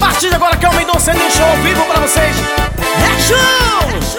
partir de agora que é o Mendonça em show ao vivo pra vocês. É show!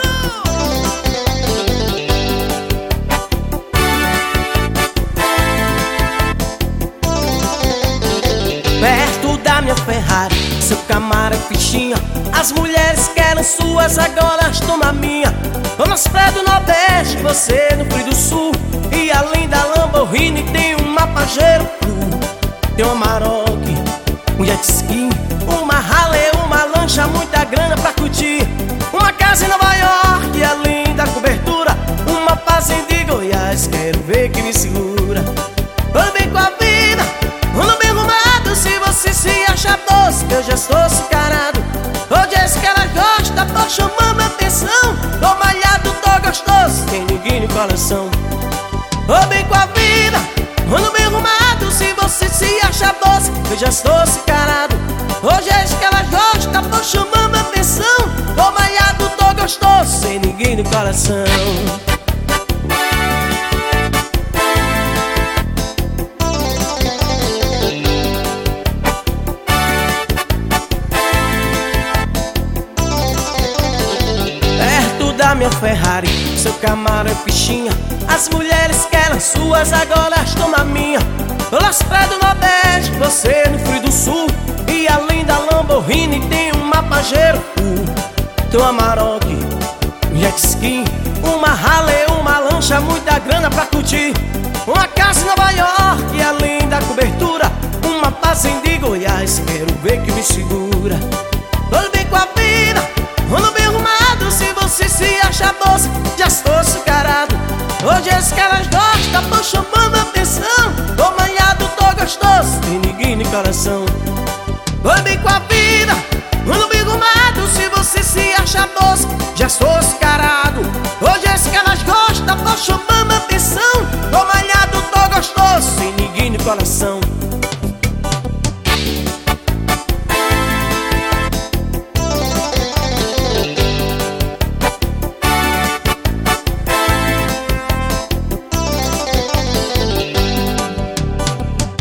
Perto da minha Ferrari, seu Camaro é fichinha. As mulheres querem suas, agora toma minha. Tô nas praias do Nordeste, você no Frio do Sul. E além da Lamborghini tem uma Pajero, tem uma Maroc, um jet ski, uma Harley, uma lancha, muita grana pra curtir. Uma casa em Nova York, além da cobertura, uma fazenda em Goiás, quero ver que me segura. Ando bem com a vida, ando bem arrumado. Se você se acha doce, eu já estou cicarado. Hoje é isso que ela gosta, tô chamando a atenção. Tô malhado, tô gostoso, tem ninguém no coração. Tô bem com a vida, ando bem arrumado. Se você se acha doce, eu já estou cicarado. Hoje é isso que ela gosta, tô chamando a atenção. Tô malhado, tô gostoso, sem ninguém no coração. Da minha Ferrari, seu Camaro é fichinha. As mulheres querem suas, agora toma minha. Tô nas praias do Nordeste, você no Frio do Sul. E além da Lamborghini tem uma Pajero, tem uma Maroc, um jet ski, uma Harley, uma lancha, muita grana pra curtir. Uma casa em Nova York, e além da cobertura, uma fazenda em Goiás, quero ver que me segura. Tô bem com a vida, ando bem arrumado. Se você se acha doce, já estou cicarado. Hoje é isso que elas gostam, tô chamando a atenção. Tô malhado, tô gostoso, tem ninguém no coração. Tô bem com a vida, ando bem arrumado. Se você se acha doce, já estou cicarado. Hoje é isso que elas gostam, tô chamando a atenção. Tô malhado, tô gostoso, tem ninguém no coração.